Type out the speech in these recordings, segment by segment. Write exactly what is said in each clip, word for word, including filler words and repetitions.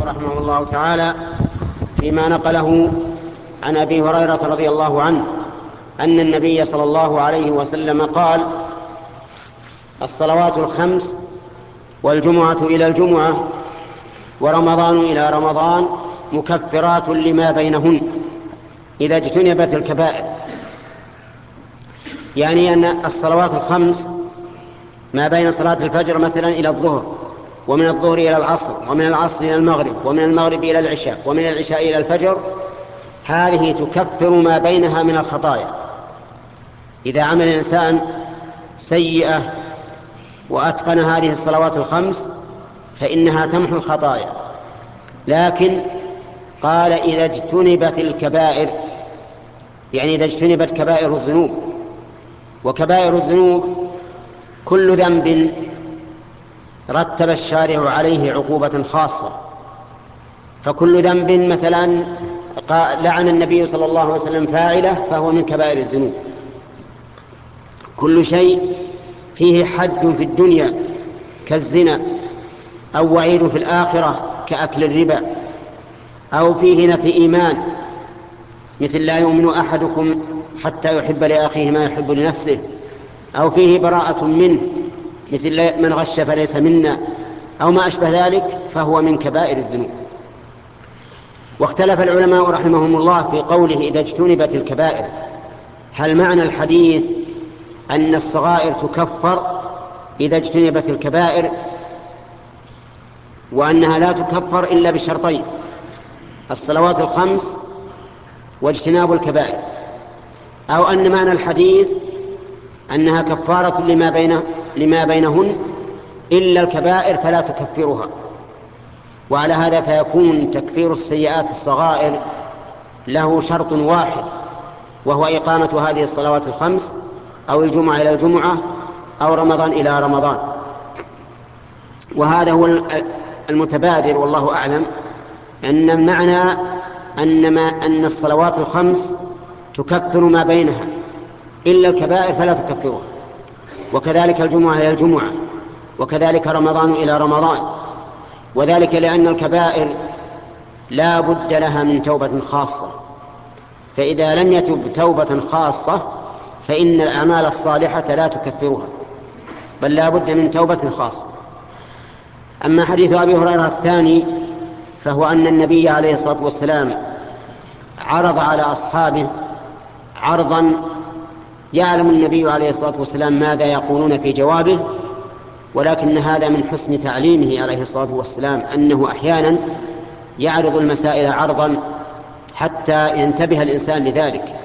رحمه الله تعالى فيما نقله عن أبي هريرة رضي الله عنه أن النبي صلى الله عليه وسلم قال: الصلوات الخمس والجمعة إلى الجمعة ورمضان إلى رمضان مكفرات لما بينهن إذا اجتنبت الكبائر. يعني أن الصلوات الخمس ما بين صلاة الفجر مثلا إلى الظهر، ومن الظهر إلى العصر، ومن العصر إلى المغرب، ومن المغرب إلى العشاء، ومن العشاء إلى الفجر، هذه تكفر ما بينها من الخطايا. إذا عمل الإنسان سيئة وأتقن هذه الصلوات الخمس فإنها تمحو الخطايا. لكن قال إذا اجتنبت الكبائر، يعني إذا اجتنبت كبائر الذنوب. وكبائر الذنوب كل ذنب رتب الشارع عليه عقوبة خاصة. فكل ذنب مثلا لعن النبي صلى الله عليه وسلم فاعله فهو من كبائر الذنوب. كل شيء فيه حد في الدنيا كالزنا، أو وعيد في الآخرة كأكل الربا، أو فيه نفي إيمان مثل لا يؤمن أحدكم حتى يحب لأخيه ما يحب لنفسه، أو فيه براءة منه مثل من غش فليس منا، أو ما أشبه ذلك، فهو من كبائر الذنوب. واختلف العلماء رحمهم الله في قوله إذا اجتنبت الكبائر، هل معنى الحديث أن الصغائر تكفر إذا اجتنبت الكبائر، وأنها لا تكفر إلا بشرطين: الصلوات الخمس واجتناب الكبائر، أو أن معنى الحديث أنها كفارة لما بينه لما بينهن إلا الكبائر فلا تكفرها. وعلى هذا فيكون تكفير السيئات الصغائر له شرط واحد، وهو إقامة هذه الصلوات الخمس، أو الجمعة إلى الجمعة، أو رمضان إلى رمضان. وهذا هو المتبادر والله أعلم، أن المعنى أن, ما أن الصلوات الخمس تكفر ما بينها إلا الكبائر فلا تكفرها، وكذلك الجمعة إلى الجمعة، وكذلك رمضان إلى رمضان. وذلك لأن الكبائر لا بد لها من توبة خاصة، فإذا لم يتب توبة خاصة فإن الأعمال الصالحة لا تكفرها، بل لا بد من توبة خاصة. أما حديث أبي هريرة الثاني فهو أن النبي عليه الصلاة والسلام عرض على أصحابه عرضا يعلم النبي عليه الصلاة والسلام ماذا يقولون في جوابه، ولكن هذا من حسن تعليمه عليه الصلاة والسلام، أنه أحيانا يعرض المسائل عرضا حتى ينتبه الإنسان لذلك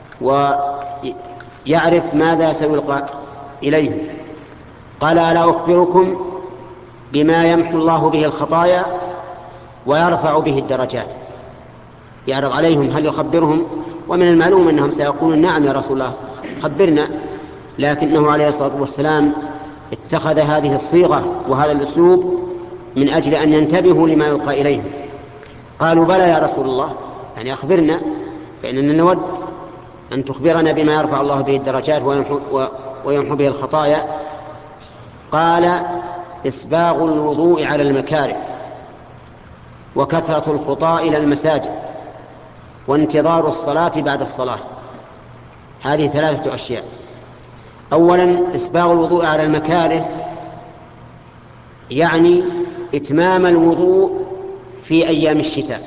ويعرف ماذا سيلقى إليه. قال: ألا أخبركم بما يمحو الله به الخطايا ويرفع به الدرجات؟ يعرض عليهم هل يخبرهم، ومن المعلوم أنهم سيقولون نعم يا رسول الله خبرنا، لكنه عليه الصلاة والسلام اتخذ هذه الصيغة وهذا الأسلوب من أجل أن ينتبهوا لما يلقى إليهم. قالوا: بلى يا رسول الله، يعني أخبرنا، فإننا نود أن تخبرنا بما يرفع الله به الدرجات ويمحو به الخطايا. قال: إسباغ الوضوء على المكاره، وكثرة الخطاء إلى المساجد، وانتظار الصلاة بعد الصلاة. هذه ثلاثة أشياء. أولا، إسباغ الوضوء على المكاره يعني إتمام الوضوء في أيام الشتاء،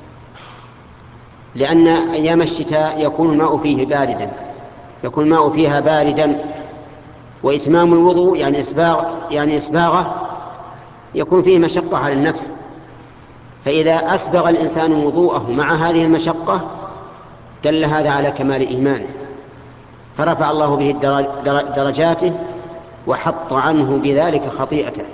لأن أيام الشتاء يكون الماء فيه باردا يكون الماء فيها باردا وإتمام الوضوء يعني إسباغ يعني إسباغه يكون فيه مشقة على النفس، فإذا أسبغ الإنسان وضوءه مع هذه المشقة دل هذا على كمال إيمانه، فرفع الله به درجاته وحط عنه بذلك خطيئته.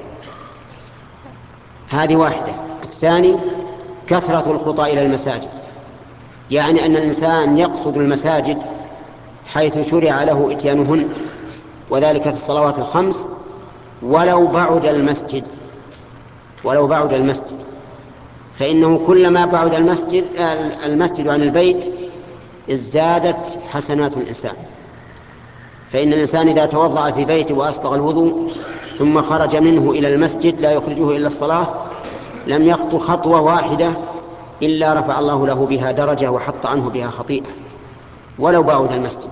هذه واحدة. الثاني، كثرة الخطى إلى المساجد، يعني أن الإنسان يقصد المساجد حيث شرع له إتيانهن، وذلك في الصلوات الخمس ولو بعد المسجد ولو بعد المسجد فإنه كلما بعد المسجد المسجد عن البيت ازدادت حسنات الإنسان. فإن الإنسان إذا توضأ في بيته وأسبغ الوضوء ثم خرج منه إلى المسجد لا يخرجه إلا الصلاة، لم يخطو خطوة واحدة إلا رفع الله له بها درجة وحط عنه بها خطيئة ولو بعد المسجد.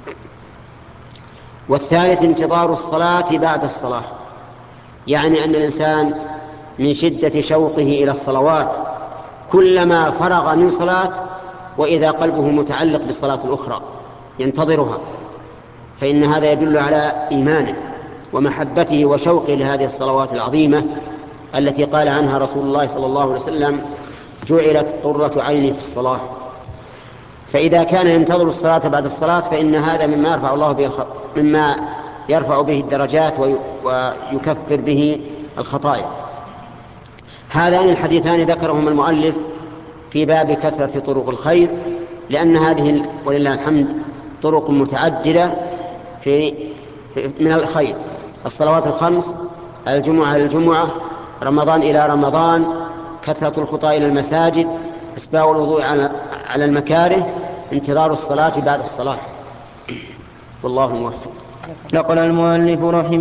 والثالث انتظار الصلاة بعد الصلاة، يعني أن الإنسان من شدة شوقه إلى الصلوات كلما فرغ من صلاة وإذا قلبه متعلق بالصلاة الأخرى ينتظرها، فإن هذا يدل على إيمانه ومحبته وشوقه لهذه الصلوات العظيمة التي قال عنها رسول الله صلى الله عليه وسلم: جعلت قرة عيني في الصلاة. فإذا كان ينتظر الصلاة بعد الصلاة فإن هذا مما يرفع الله به الخ... مما يرفع به الدرجات وي... ويكفر به الخطايا. هذان الحديثان ذكرهما المؤلف في باب كثرة طرق الخير، لأن هذه ولله الحمد طرق متعددة في من الخير: الصلوات الخمس، الجمعة إلى الجمعة، رمضان إلى رمضان، كثرة الخطى إلى المساجد، إسباغ الوضوء على المكاره، انتظار الصلاة بعد الصلاة. والله موفق. نقل المؤلف رحمه